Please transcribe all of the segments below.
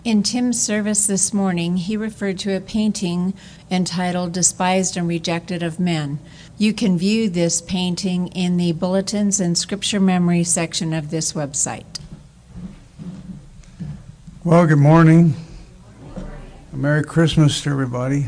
In Tim's service this morning, he referred to a painting entitled Despised and Rejected of Men. You can view this painting in the Bulletins and Scripture Memory section of this website. Well, good morning. Merry Christmas to everybody.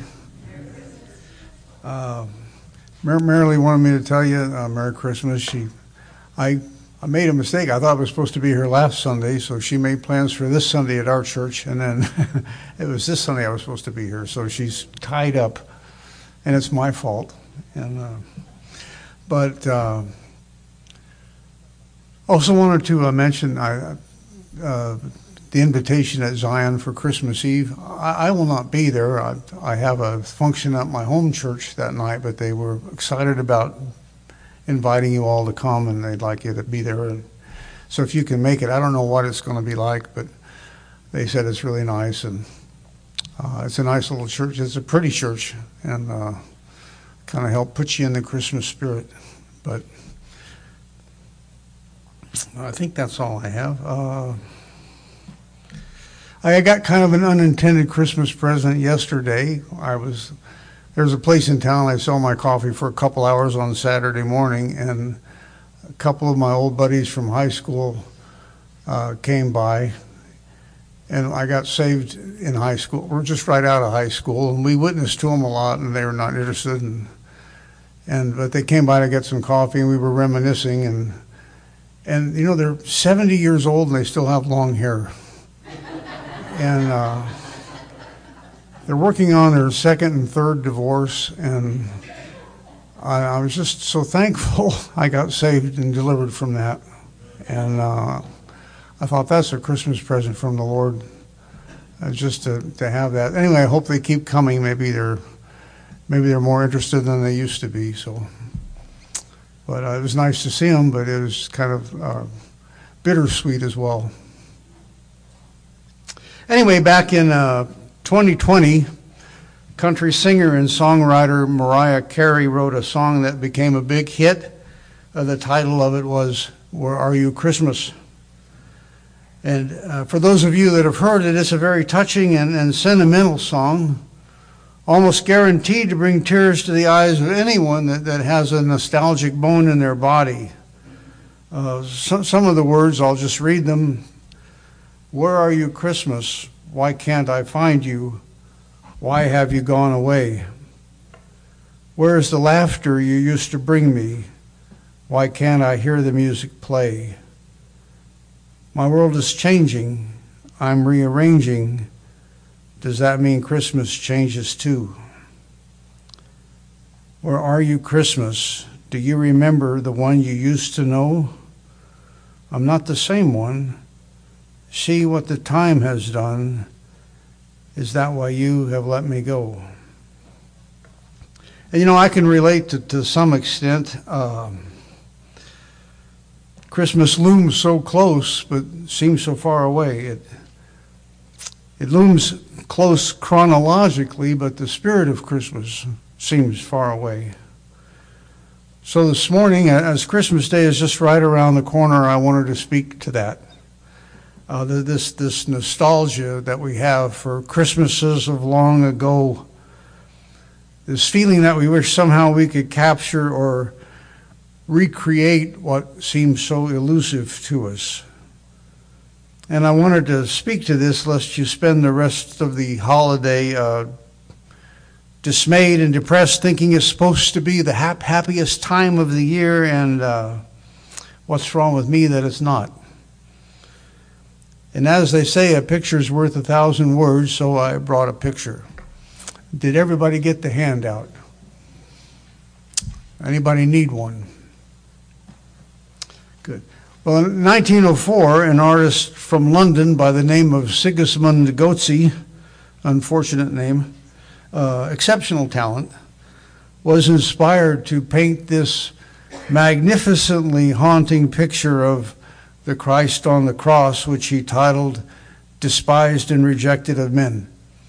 Marilee wanted me to tell you Merry Christmas. I made a mistake. I thought I was supposed to be here last Sunday, so she made plans for this Sunday at our church, and then it was this Sunday I was supposed to be here. So she's tied up, and it's my fault. But also wanted to mention the invitation at Zion for Christmas Eve. I will not be there. I have a function at my home church that night, but they were excited about inviting you all to come, and they'd like you to be there. And so if you can make it, I don't know what it's going to be like, but they said it's really nice, and it's a nice little church. It's a pretty church, and kind of help put you in the Christmas spirit. But I think that's all I have. I got kind of an unintended Christmas present yesterday. There's a place in town I sell my coffee for a couple hours on Saturday morning, and a couple of my old buddies from high school came by, and I got saved in high school. We're just right out of high school, and we witnessed to them a lot, and they were not interested. But they came by to get some coffee, and we were reminiscing, and you know, they're 70 years old, and they still have long hair. And they're working on their second and third divorce, and I was just so thankful I got saved and delivered from that. And I thought that's a Christmas present from the Lord, just to have that. Anyway, I hope they keep coming. Maybe they're more interested than they used to be. So, but it was nice to see them, but it was kind of bittersweet as well. Anyway, back in 2020, country singer and songwriter Mariah Carey wrote a song that became a big hit. The title of it was "Where Are You Christmas?" And for those of you that have heard it, it's a very touching and sentimental song, almost guaranteed to bring tears to the eyes of anyone that has a nostalgic bone in their body. Some of the words, I'll just read them. Where are you, Christmas? Why can't I find you? Why have you gone away? Where is the laughter you used to bring me? Why can't I hear the music play? My world is changing. I'm rearranging. Does that mean Christmas changes too? Where are you, Christmas? Do you remember the one you used to know? I'm not the same one. See what the time has done. Is that why you have let me go? And you know, I can relate to some extent. Christmas looms so close, but seems so far away. It looms close chronologically, but the spirit of Christmas seems far away. So this morning, as Christmas Day is just right around the corner, I wanted to speak to that. This nostalgia that we have for Christmases of long ago, this feeling that we wish somehow we could capture or recreate what seems so elusive to us. And I wanted to speak to this lest you spend the rest of the holiday dismayed and depressed, thinking it's supposed to be the happiest time of the year, and what's wrong with me that it's not. And as they say, a picture's worth 1,000 words, so I brought a picture. Did everybody get the handout? Anybody need one? Good. Well, in 1904, an artist from London by the name of Sigismund Gozzi, unfortunate name, exceptional talent, was inspired to paint this magnificently haunting picture of the Christ on the cross, which he titled Despised and Rejected of Men.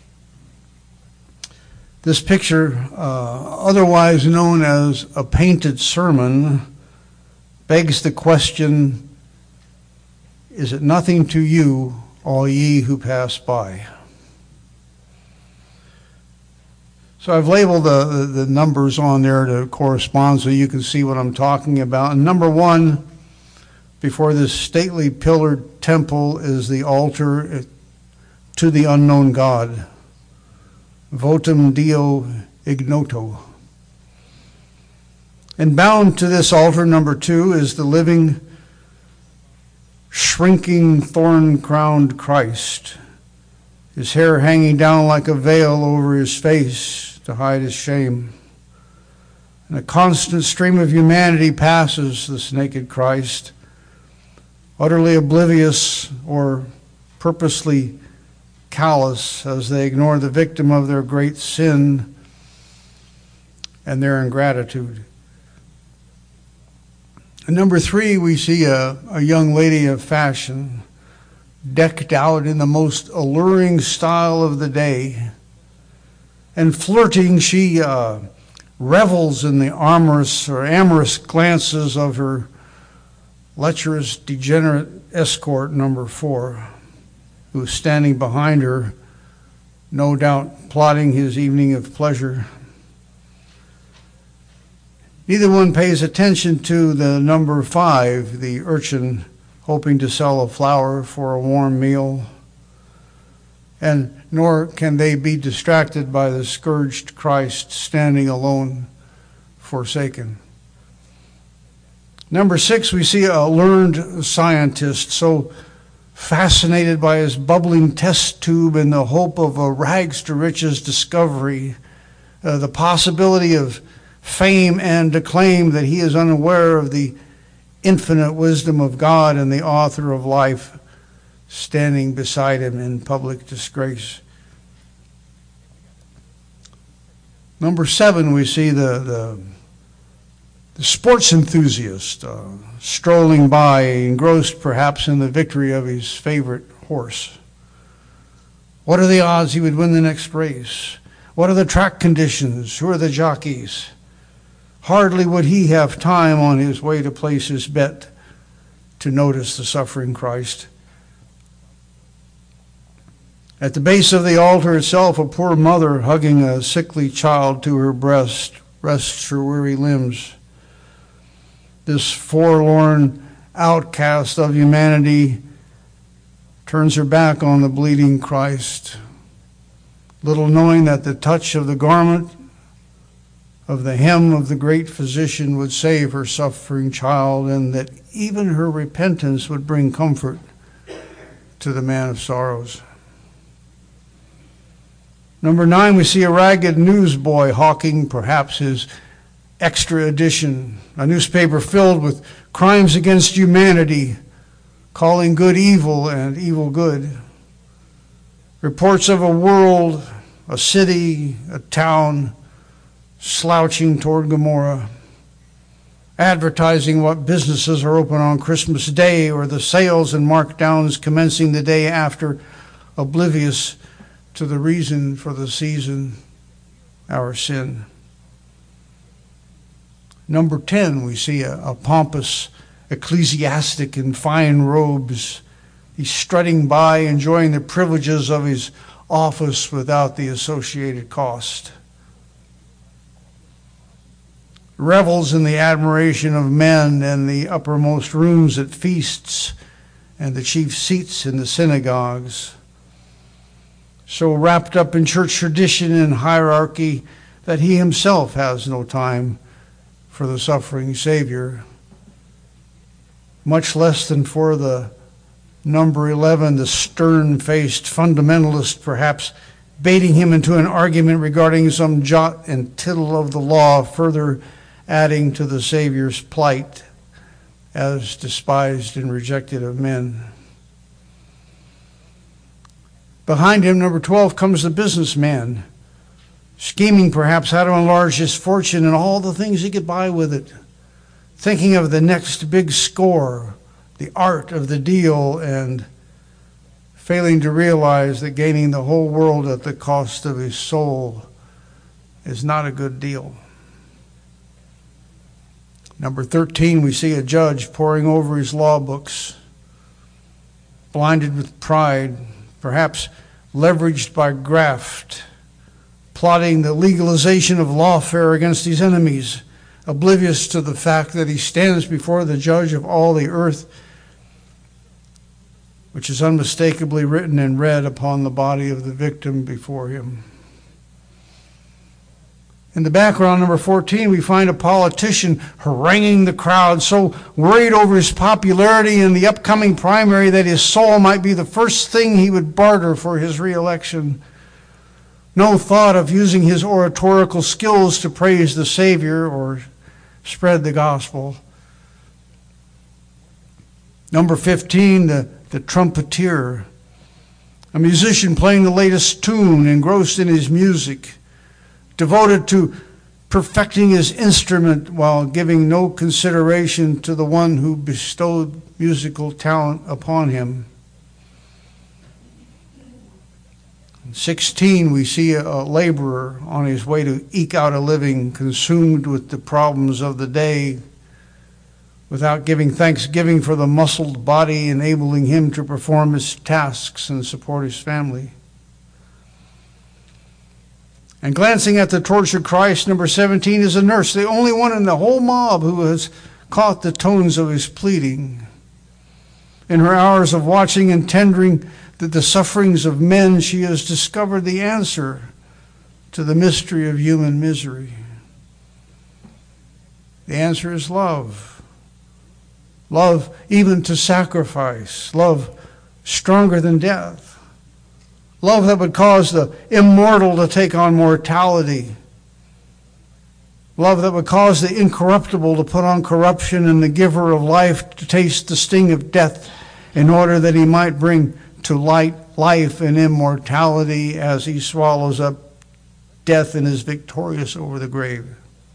This picture, otherwise known as a painted sermon, begs the question, is it nothing to you all ye who pass by. So I've labeled the numbers on there to correspond so you can see what I'm talking about. And number 1, before this stately pillared temple, is the altar to the unknown God, Votum Deo Ignoto. And bound to this altar, number 2, is the living, shrinking, thorn-crowned Christ, his hair hanging down like a veil over his face to hide his shame. And a constant stream of humanity passes this naked Christ, utterly oblivious or purposely callous as they ignore the victim of their great sin and their ingratitude. And number 3, we see a young lady of fashion, decked out in the most alluring style of the day. And flirting, she revels in the amorous glances of her lecherous, degenerate escort, number 4, who is standing behind her, no doubt plotting his evening of pleasure. Neither one pays attention to the number 5, the urchin hoping to sell a flower for a warm meal. And nor can they be distracted by the scourged Christ standing alone, forsaken. Number 6, we see a learned scientist, so fascinated by his bubbling test tube and the hope of a rags to riches discovery, the possibility of fame and acclaim, that he is unaware of the infinite wisdom of God and the author of life standing beside him in public disgrace. Number 7, we see the sports enthusiast strolling by, engrossed perhaps in the victory of his favorite horse. What are the odds he would win the next race? What are the track conditions? Who are the jockeys? Hardly would he have time on his way to place his bet to notice the suffering Christ. At the base of the altar itself, a poor mother hugging a sickly child to her breast rests her weary limbs. This forlorn outcast of humanity turns her back on the bleeding Christ, little knowing that the touch of the garment, of the hem of the great physician, would save her suffering child, and that even her repentance would bring comfort to the man of sorrows. Number 9, we see a ragged newsboy hawking perhaps his extra edition, a newspaper filled with crimes against humanity, calling good evil and evil good. Reports of a world, a city, a town slouching toward Gomorrah, advertising what businesses are open on Christmas Day, or the sales and markdowns commencing the day after, oblivious to the reason for the season, our sin. Number 10, we see a pompous ecclesiastic in fine robes. He's strutting by, enjoying the privileges of his office without the associated cost. Revels in the admiration of men and the uppermost rooms at feasts and the chief seats in the synagogues. So wrapped up in church tradition and hierarchy that he himself has no time for the suffering Savior, much less than for the number 11, the stern-faced fundamentalist, perhaps baiting him into an argument regarding some jot and tittle of the law, further adding to the Savior's plight as despised and rejected of men. Behind him, number 12, comes the businessman, scheming perhaps how to enlarge his fortune and all the things he could buy with it, thinking of the next big score, the art of the deal, and failing to realize that gaining the whole world at the cost of his soul is not a good deal. Number 13, we see a judge poring over his law books, blinded with pride, perhaps leveraged by graft, plotting the legalization of lawfare against his enemies, oblivious to the fact that he stands before the judge of all the earth, which is unmistakably written and read upon the body of the victim before him. In the background, number 14, we find a politician haranguing the crowd, so worried over his popularity in the upcoming primary that his soul might be the first thing he would barter for his re-election. No thought of using his oratorical skills to praise the Savior or spread the gospel. Number 15, the trumpeter, a musician playing the latest tune, engrossed in his music, devoted to perfecting his instrument while giving no consideration to the one who bestowed musical talent upon him. In 16, we see a laborer on his way to eke out a living, consumed with the problems of the day, without giving thanksgiving for the muscled body enabling him to perform his tasks and support his family. And glancing at the tortured Christ, number 17, is a nurse, the only one in the whole mob who has caught the tones of his pleading. In her hours of watching and tendering the sufferings of men, she has discovered the answer to the mystery of human misery. The answer is love. Love even to sacrifice. Love stronger than death. Love that would cause the immortal to take on mortality. Love that would cause the incorruptible to put on corruption and the giver of life to taste the sting of death in order that he might bring to light life and immortality as he swallows up death and is victorious over the grave.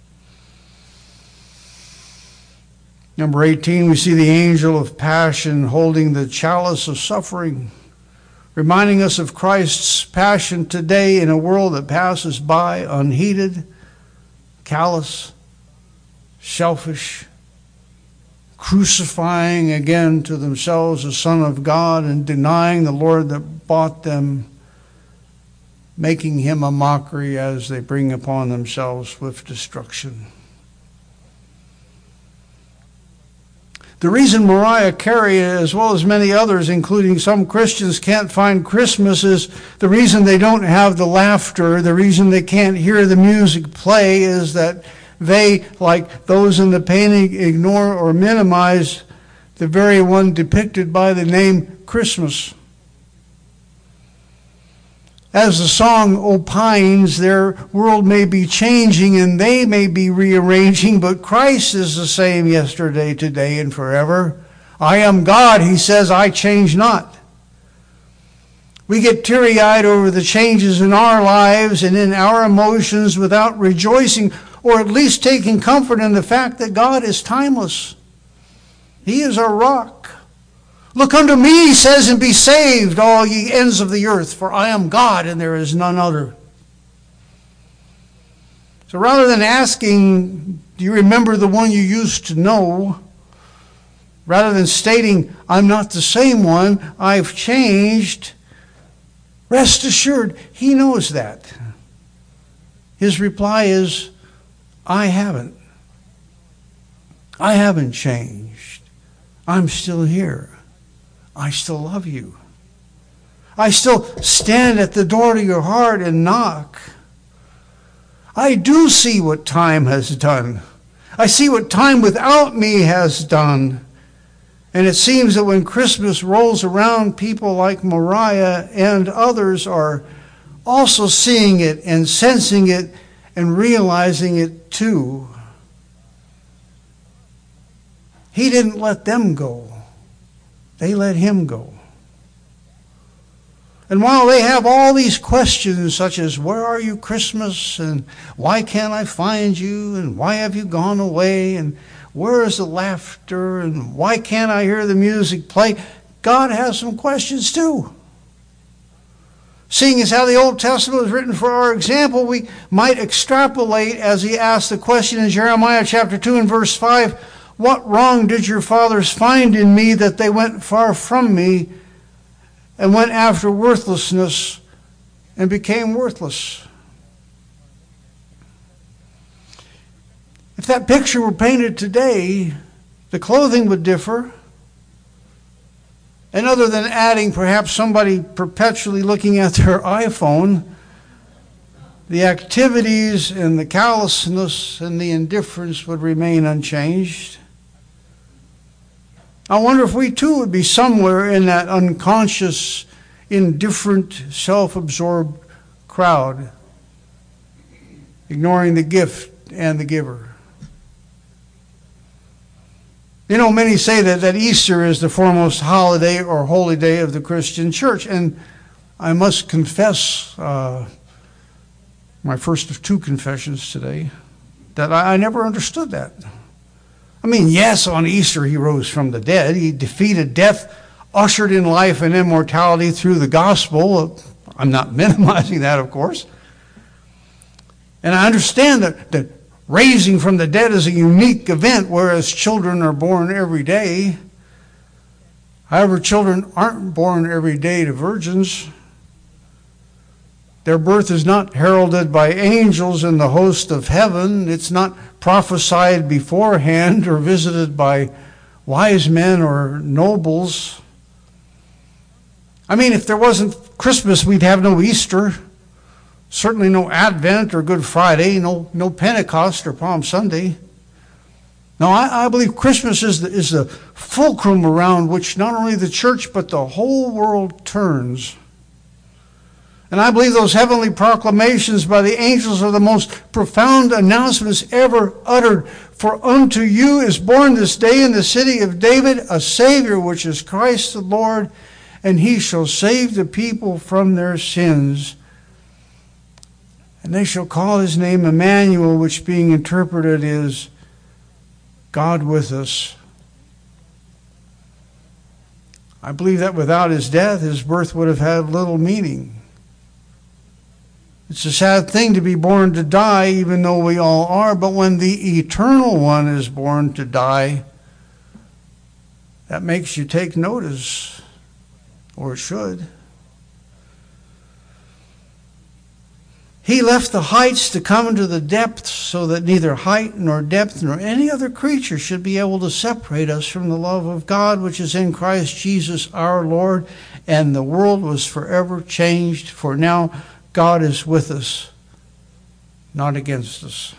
Number 18, we see the angel of passion holding the chalice of suffering, reminding us of Christ's passion today in a world that passes by unheeded, callous, selfish, crucifying again to themselves the Son of God and denying the Lord that bought them, making him a mockery as they bring upon themselves swift destruction. The reason Mariah Carey, as well as many others, including some Christians, can't find Christmas is the reason they don't have the laughter, the reason they can't hear the music play is that they, like those in the painting, ignore or minimize the very one depicted by the name Christmas. As the song opines, their world may be changing and they may be rearranging, but Christ is the same yesterday, today, and forever. I am God, he says, I change not. We get teary-eyed over the changes in our lives and in our emotions without rejoicing or at least taking comfort in the fact that God is timeless. He is our rock. Look unto me, he says, and be saved, all ye ends of the earth, for I am God and there is none other. So rather than asking, do you remember the one you used to know? Rather than stating, I'm not the same one, I've changed, rest assured, he knows that. His reply is, I haven't. I haven't changed. I'm still here. I still love you. I still stand at the door to your heart and knock. I do see what time has done. I see what time without me has done. And it seems that when Christmas rolls around, people like Mariah and others are also seeing it and sensing it and realizing it too. He didn't let them go. They let him go. And while they have all these questions such as, where are you, Christmas? And why can't I find you? And why have you gone away? And where is the laughter? And why can't I hear the music play? God has some questions too. Seeing as how the Old Testament was written for our example, we might extrapolate as he asked the question in Jeremiah chapter 2 and verse 5, what wrong did your fathers find in me that they went far from me, and went after worthlessness and became worthless. If that picture were painted today, the clothing would differ. And other than adding perhaps somebody perpetually looking at their iPhone, the activities and the callousness and the indifference would remain unchanged. I wonder if we too would be somewhere in that unconscious, indifferent, self-absorbed crowd, ignoring the gift and the giver. You know, many say that Easter is the foremost holiday or holy day of the Christian church. And I must confess, my first of two confessions today, that I never understood that. I mean, yes, on Easter he rose from the dead. He defeated death, ushered in life and immortality through the gospel. I'm not minimizing that, of course. And I understand that raising from the dead is a unique event, whereas children are born every day. However, children aren't born every day to virgins. Their birth is not heralded by angels in the host of heaven. It's not prophesied beforehand or visited by wise men or nobles. I mean, if there wasn't Christmas, we'd have no Easter. Certainly no Advent or Good Friday, no Pentecost or Palm Sunday. No, I believe Christmas is the fulcrum around which not only the church but the whole world turns. And I believe those heavenly proclamations by the angels are the most profound announcements ever uttered. For unto you is born this day in the city of David a Savior, which is Christ the Lord, and he shall save the people from their sins. And they shall call his name Emmanuel, which being interpreted is God with us. I believe that without his death, his birth would have had little meaning. It's a sad thing to be born to die, even though we all are, but when the eternal one is born to die, that makes you take notice, or it should. He left the heights to come into the depths so that neither height nor depth nor any other creature should be able to separate us from the love of God, which is in Christ Jesus our Lord. And the world was forever changed, for now God is with us, not against us.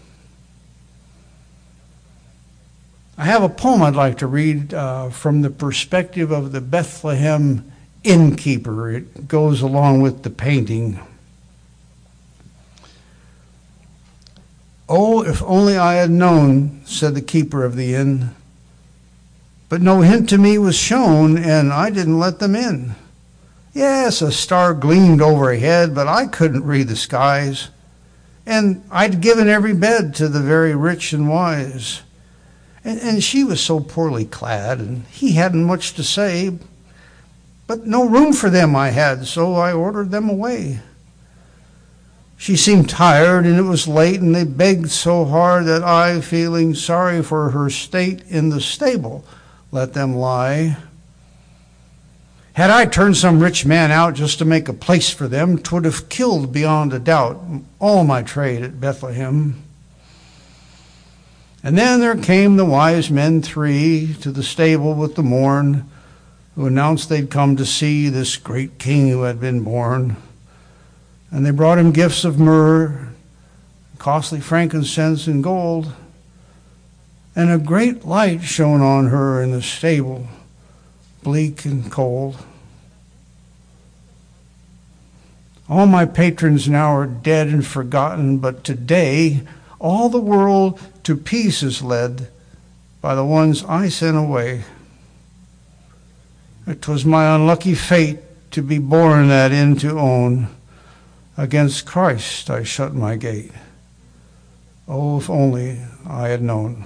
I have a poem I'd like to read from the perspective of the Bethlehem innkeeper. It goes along with the painting. Oh, if only I had known, said the keeper of the inn. But no hint to me was shown, and I didn't let them in. Yes, a star gleamed overhead, but I couldn't read the skies. And I'd given every bed to the very rich and wise. And she was so poorly clad, and he hadn't much to say. But no room for them I had, so I ordered them away. She seemed tired, and it was late, and they begged so hard that I, feeling sorry for her state in the stable, let them lie. Had I turned some rich man out just to make a place for them, 'twould have killed beyond a doubt all my trade at Bethlehem. And then there came the wise men three to the stable with the morn, who announced they'd come to see this great king who had been born. And they brought him gifts of myrrh, costly frankincense and gold. And a great light shone on her in the stable, bleak and cold. All my patrons now are dead and forgotten, but today all the world to peace is led by the ones I sent away. It was my unlucky fate to be born that inn to own. Against Christ I shut my gate. Oh, if only I had known.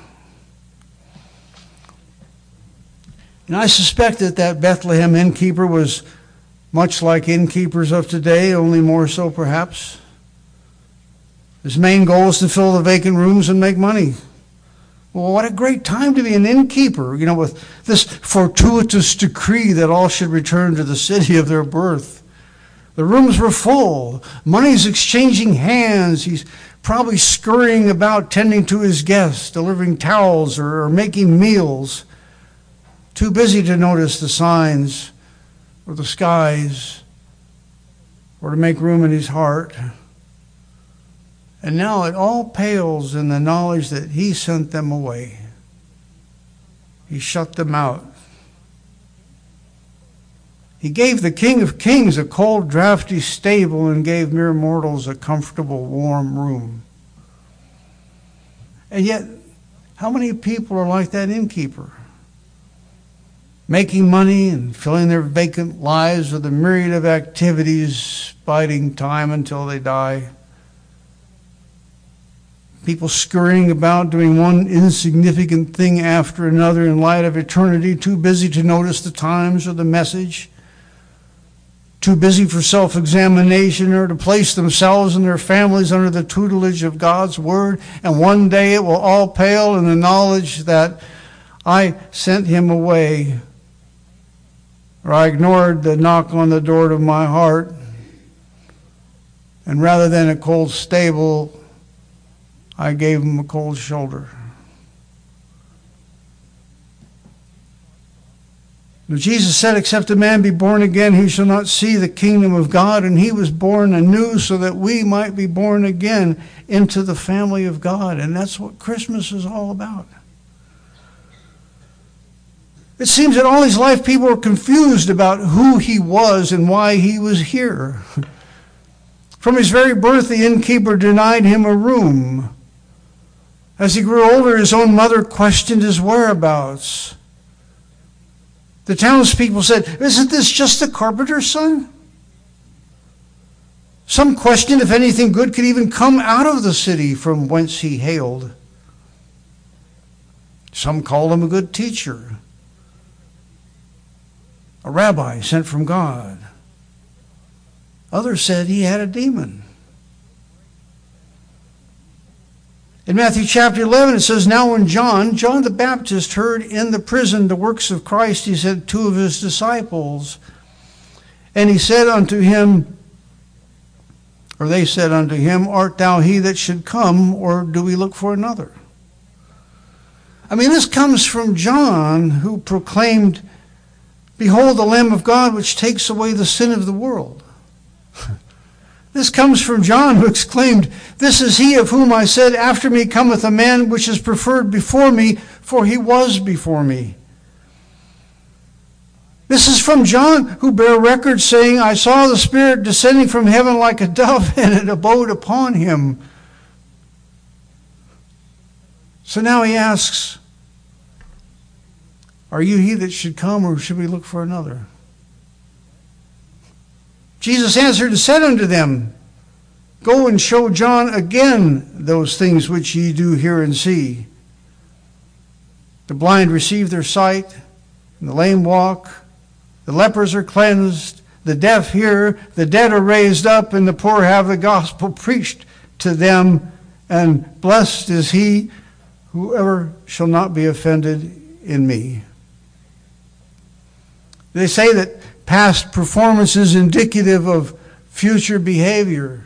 And I suspect that Bethlehem innkeeper was much like innkeepers of today, only more so perhaps. His main goal is to fill the vacant rooms and make money. Well, what a great time to be an innkeeper, with this fortuitous decree that all should return to the city of their birth. The rooms were full. Money's exchanging hands. He's probably scurrying about tending to his guests, delivering towels or making meals. Too busy to notice the signs or the skies or to make room in his heart. And now it all pales in the knowledge that he sent them away. He shut them out. He gave the King of Kings a cold, drafty stable and gave mere mortals a comfortable, warm room. And yet, how many people are like that innkeeper? Making money and filling their vacant lives with a myriad of activities, biding time until they die. People scurrying about doing one insignificant thing after another in light of eternity, too busy to notice the times or the message, too busy for self-examination or to place themselves and their families under the tutelage of God's Word. And one day it will all pale in the knowledge that I sent him away, or I ignored the knock on the door of my heart, and rather than a cold stable, I gave him a cold shoulder. But Jesus said, except a man be born again, he shall not see the kingdom of God. And he was born anew so that we might be born again into the family of God. And that's what Christmas is all about. It seems that all his life people were confused about who he was and why he was here. From his very birth, the innkeeper denied him a room. As he grew older, his own mother questioned his whereabouts. The townspeople said, isn't this just the carpenter's son? Some questioned if anything good could even come out of the city from whence he hailed. Some called him a good teacher, a rabbi sent from God. Others said he had a demon. In Matthew chapter 11, it says, now when John the Baptist, heard in the prison the works of Christ, he sent two of his disciples. And he said unto him, or they said unto him, art thou he that should come, or do we look for another? I mean, this comes from John, who proclaimed, behold the Lamb of God, which takes away the sin of the world. This comes from John, who exclaimed, this is he of whom I said, after me cometh a man which is preferred before me, for he was before me. This is from John, who bare record, saying, I saw the Spirit descending from heaven like a dove, and it abode upon him. So now he asks, are you he that should come, or should we look for another? Jesus answered and said unto them, go and show John again those things which ye do hear and see. The blind receive their sight, and the lame walk, the lepers are cleansed, the deaf hear, the dead are raised up, and the poor have the gospel preached to them, and blessed is he whoever shall not be offended in me. They say that past performance is indicative of future behavior.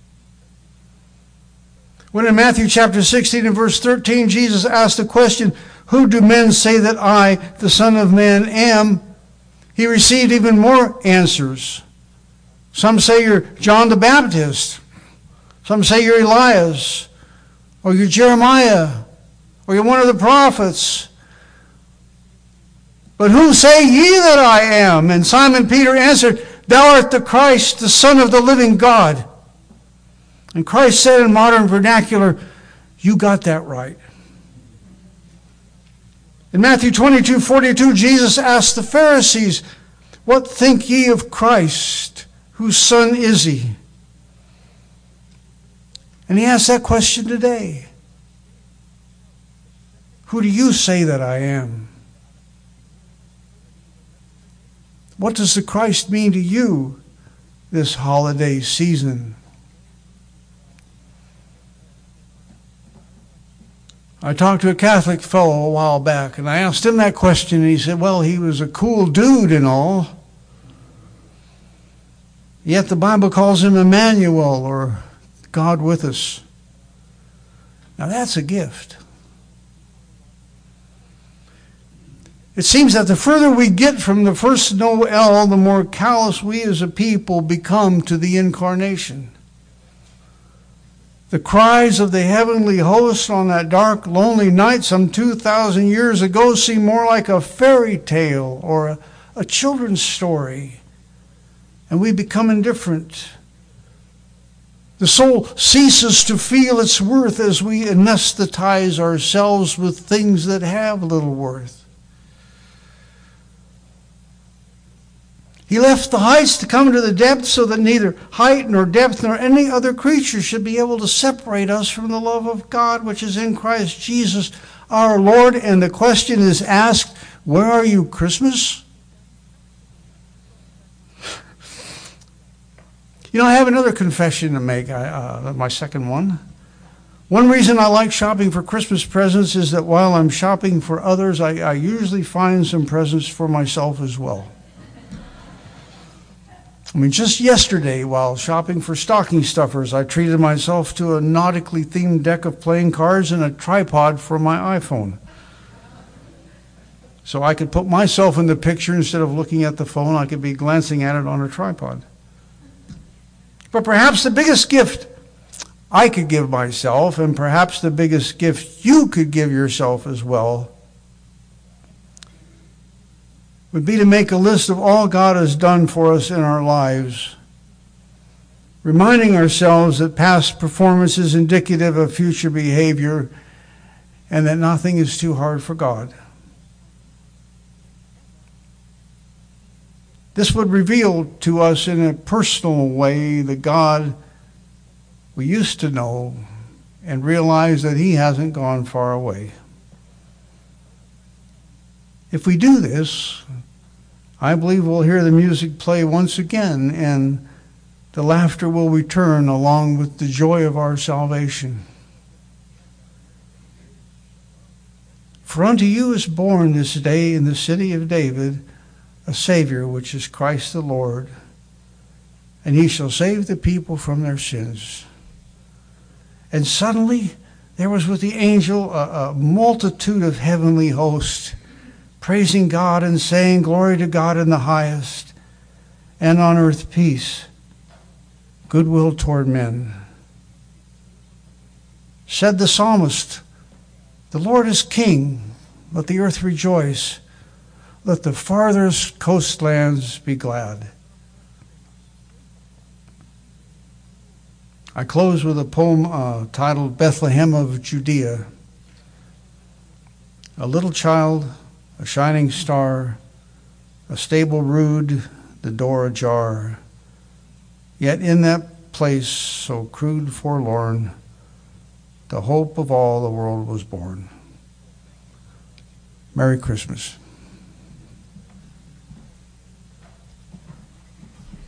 When in Matthew chapter 16 and verse 13, Jesus asked the question, who do men say that I, the Son of Man, am? He received even more answers. Some say you're John the Baptist. Some say you're Elias, or you're Jeremiah, or you're one of the prophets. But who say ye that I am? And Simon Peter answered, thou art the Christ, the Son of the living God. And Christ said in modern vernacular, you got that right. In Matthew 22:42, Jesus asked the Pharisees, what think ye of Christ? Whose son is he? And he asked that question today. Who do you say that I am? What does the Christ mean to you this holiday season? I talked to a Catholic fellow a while back, and I asked him that question, and he said, well, he was a cool dude and all, yet the Bible calls him Emmanuel, or God with us. Now that's a gift. It seems that the further we get from the first Noel, the more callous we as a people become to the incarnation. The cries of the heavenly host on that dark, lonely night some 2,000 years ago seem more like a fairy tale or a children's story, and we become indifferent. The soul ceases to feel its worth as we anesthetize ourselves with things that have little worth. He left the heights to come to the depths so that neither height nor depth nor any other creature should be able to separate us from the love of God which is in Christ Jesus our Lord. And the question is asked, where are you, Christmas? You know, I have another confession to make, my second one. One reason I like shopping for Christmas presents is that while I'm shopping for others, I usually find some presents for myself as well. I mean, just yesterday, while shopping for stocking stuffers, I treated myself to a nautically themed deck of playing cards and a tripod for my iPhone. So I could put myself in the picture instead of looking at the phone. I could be glancing at it on a tripod. But perhaps the biggest gift I could give myself, and perhaps the biggest gift you could give yourself as well, would be to make a list of all God has done for us in our lives, reminding ourselves that past performance is indicative of future behavior and that nothing is too hard for God. This would reveal to us in a personal way the God we used to know and realize that He hasn't gone far away. If we do this, I believe we'll hear the music play once again, and the laughter will return along with the joy of our salvation. For unto you is born this day in the city of David a Savior, which is Christ the Lord, and He shall save the people from their sins. And suddenly there was with the angel a multitude of heavenly hosts, praising God and saying, glory to God in the highest, and on earth peace, goodwill toward men. Said the psalmist, the Lord is king, let the earth rejoice, let the farthest coastlands be glad. I close with a poem titled Bethlehem of Judea. A little child, a shining star, a stable rude, the door ajar. Yet in that place so crude, forlorn, the hope of all the world was born. Merry Christmas.